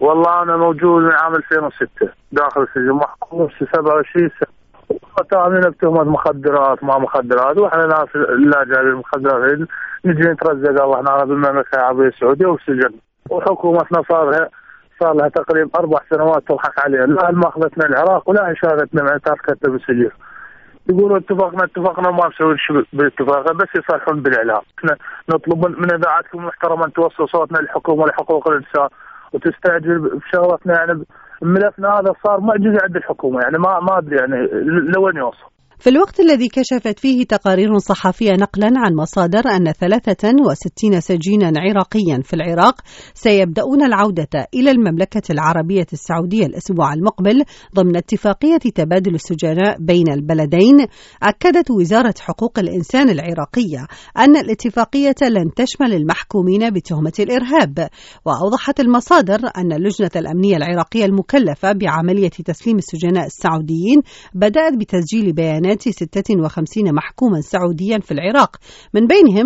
والله أنا موجود من عام 2006 داخل السجن، محكوم 27 سنة، وتهمنا بتهمة مخدرات ما مخدرات، وإحنا ناس لا جايبين المخدرات نجي نترزق وإحنا بالمملكة العربية السعودية والسجن، وحكومتنا صار لها تقريبا 4 سنوات تضحك علينا، لا ماخذتنا العراق ولا شاركتنا مع تركتنا بالسجن. يقولوا اتفقنا ما نسوي شيء بالاتفاق، بس يصالحون بالاعلام. احنا نطلب من اذاعتكم المحترمه ان توصل صوتنا للحكومه ولحقوق الانسان وتستعجل بشغلتنا. يعني ملفنا هذا صار معجزه عند الحكومه، يعني ما ادري يعني لوين يوصل. في الوقت الذي كشفت فيه تقارير صحفية نقلا عن مصادر أن 63 سجينا عراقيا في العراق سيبدأون العودة إلى المملكة العربية السعودية الأسبوع المقبل ضمن اتفاقية تبادل السجناء بين البلدين، أكدت وزارة حقوق الإنسان العراقية أن الاتفاقية لن تشمل المحكومين بتهمة الإرهاب. وأوضحت المصادر أن اللجنة الأمنية العراقية المكلفة بعملية تسليم السجناء السعوديين بدأت بتسجيل بيانات 56 محكوما سعوديا في العراق، من بينهم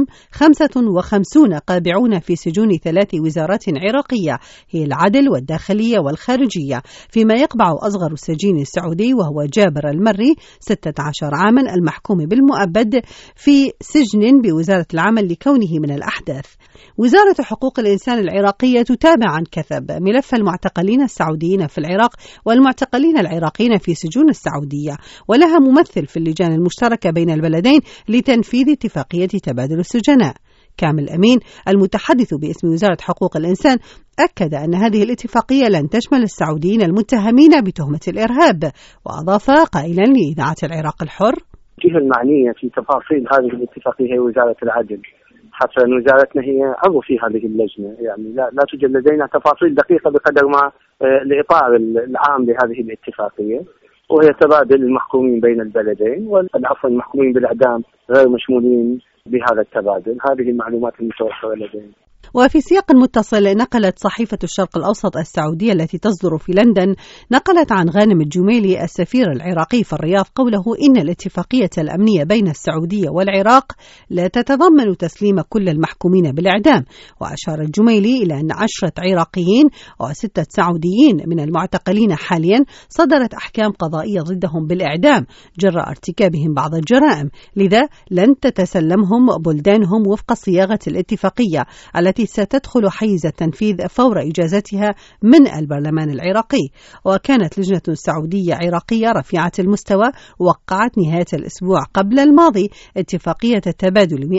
55 قابعون في سجون 3 وزارات عراقية هي العدل والداخلية والخارجية، فيما يقبع أصغر السجين السعودي وهو جابر المري 16 عاما المحكوم بالمؤبد في سجن بوزارة العمل لكونه من الأحداث. وزارة حقوق الإنسان العراقية تتابع عن كثب ملف المعتقلين السعوديين في العراق والمعتقلين العراقيين في سجون السعودية، ولها ممثل في اللجان المشتركة بين البلدين لتنفيذ اتفاقية تبادل السجناء. كامل أمين المتحدث باسم وزارة حقوق الإنسان أكد أن هذه الاتفاقية لن تشمل السعوديين المتهمين بتهمة الإرهاب، وأضاف قائلا لإذاعة العراق الحر: الجهة المعنية في تفاصيل هذه الاتفاقية هي وزارة العدل، حتى أن وزارتنا هي عضو في هذه اللجنة، يعني لا توجد لدينا تفاصيل دقيقة بقدر ما الإطار العام لهذه الاتفاقية، وهي تبادل المحكومين بين البلدين، والعفو المحكومين بالإعدام غير مشمولين بهذا التبادل. هذه المعلومات المتوفرة لدينا. وفي سياق متصل نقلت صحيفة الشرق الأوسط السعودية التي تصدر في لندن نقلت عن غانم الجميلي السفير العراقي في الرياض قوله إن الاتفاقية الأمنية بين السعودية والعراق لا تتضمن تسليم كل المحكومين بالإعدام. وأشار الجميلي إلى أن 10 عراقيين و6 سعوديين من المعتقلين حاليا صدرت أحكام قضائية ضدهم بالإعدام جراء ارتكابهم بعض الجرائم، لذا لن تتسلمهم بلدانهم وفق صياغة الاتفاقية التي ستدخل حيز التنفيذ فور إجازتها من البرلمان العراقي. وكانت لجنة سعودية عراقية رفيعة المستوى وقعت نهاية الأسبوع قبل الماضي اتفاقية تبادل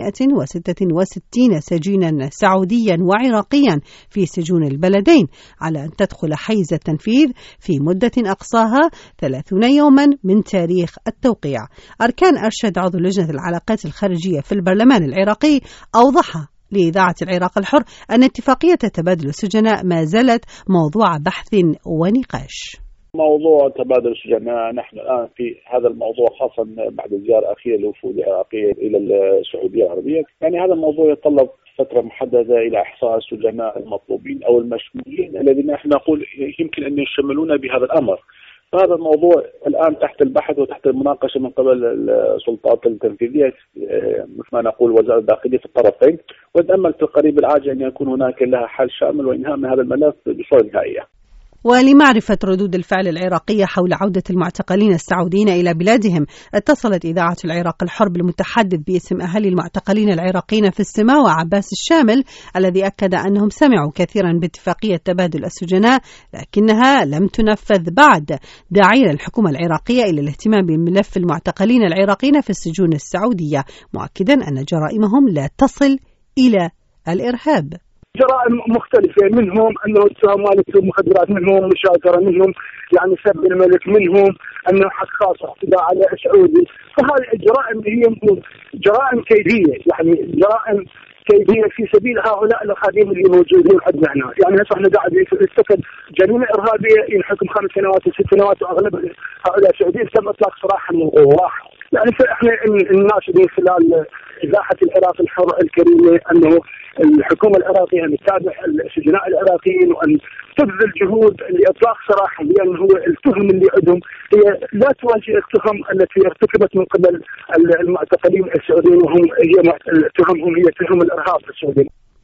166 سجينا سعوديا وعراقيا في سجون البلدين على أن تدخل حيز التنفيذ في مدة أقصاها 30 يوما من تاريخ التوقيع. أركان أرشد عضو لجنة العلاقات الخارجية في البرلمان العراقي أوضح لإذاعة العراق الحر أن اتفاقية تبادل السجناء ما زالت موضوع بحث ونقاش. موضوع تبادل السجناء نحن الآن في هذا الموضوع، خاصة بعد الزيارة الأخيرة للوفود العراقية إلى السعودية العربية، يعني هذا الموضوع يتطلب فترة محددة إلى إحصاء السجناء المطلوبين أو المشمولين الذين نحن نقول يمكن أن يشملون بهذا الأمر. فهذا الموضوع الآن تحت البحث وتحت المناقشة من قبل السلطات التنفيذية مثل ما نقول وزارة الداخلية في الطرفين، ونتأمل في القريب العاجل أن يكون هناك لها حل شامل وإنهاء من هذا الملف بصورة نهائية. ولمعرفة ردود الفعل العراقية حول عودة المعتقلين السعوديين إلى بلادهم اتصلت إذاعة العراق الحر بالمتحدث باسم أهالي المعتقلين العراقيين في السماوة عباس الشامل الذي أكد أنهم سمعوا كثيرا باتفاقية تبادل السجناء لكنها لم تنفذ بعد، داعيا الحكومة العراقية إلى الاهتمام بملف المعتقلين العراقيين في السجون السعودية، مؤكدا أن جرائمهم لا تصل إلى الإرهاب. جرائم مختلفة، منهم أنه اتهام مالك المخدرات، منهم مشاجرة، منهم يعني سب الملك، منهم أنه حق خاص اعتداء على سعودي. فهذه الجرائم هي جرائم كيدية، يعني جرائم كيدية في سبيل هؤلاء الأخاديم اللي موجودين عندنا هنا. يعني هسه احنا قاعد يرتكب جريمة إرهابية ينحكم 5 سنوات و6 سنوات، وأغلب هؤلاء السعوديين تم إطلاق سراحهم من واحد. يعني فإحنا الناشد من خلال إذاعة العراق الحر الكريمة أنه الحكومة العراقية أن تتابع السجناء العراقيين وأن تبذل جهود لإطلاق سراحهم، لأن هو التهم اللي عندهم هي لا تواجه التهم التي ارتكبت من قبل المعتقلين السعوديين، وهم هي تهمهم هي تهم الإرهاب السعودي.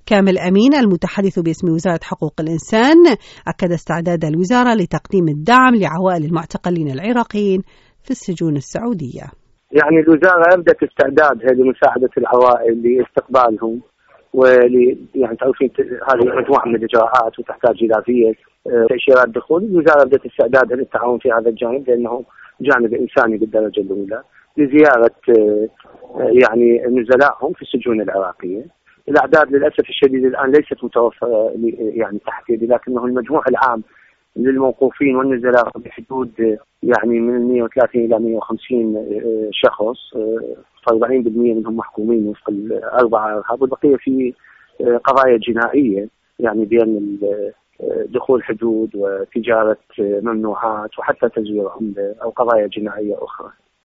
كامل أمين المتحدث باسم وزارة حقوق الإنسان أكد استعداد الوزارة لتقديم الدعم لعوائل المعتقلين العراقيين في السجون السعودية. يعني الوزارة أبدت استعدادها لمساعدة العوائل لاستقبالهم يعني تعرفين هذه مجموعة من الإجراءات وتحتاج إلى فيه تأشيرات دخول. الوزارة أبدت استعدادها للتعاون في هذا الجانب لأنه جانب إنساني بالدرجة الأولى، لزيارة يعني نزلائهم في السجون العراقية. الأعداد للأسف الشديد الآن ليست متوفرة يعني تحت يدي، لكنه المجموع العام للموقوفين والنزلاء بحدود يعني من 130 إلى 150 شخص، 40% منهم محكومين وفق الأربعة إرهاب، والبقية في قضايا جنائية يعني بين دخول حدود وتجارة ممنوعات وحتى تزوير عملة أو قضايا جنائية أخرى.